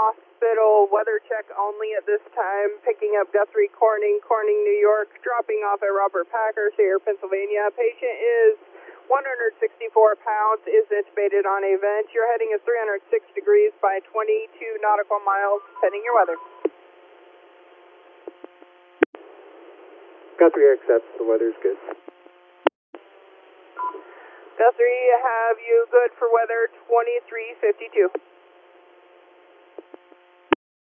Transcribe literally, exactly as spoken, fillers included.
Hospital, weather check only at this time, picking up Guthrie Corning, Corning, New York, dropping off at Robert Packer, Sayre, Pennsylvania. Patient is one hundred sixty-four pounds, is intubated on a vent. Your heading is three hundred six degrees by twenty-two nautical miles, pending your weather. Guthrie accepts, the weather's good. Guthrie, have you good for weather twenty-three fifty-two.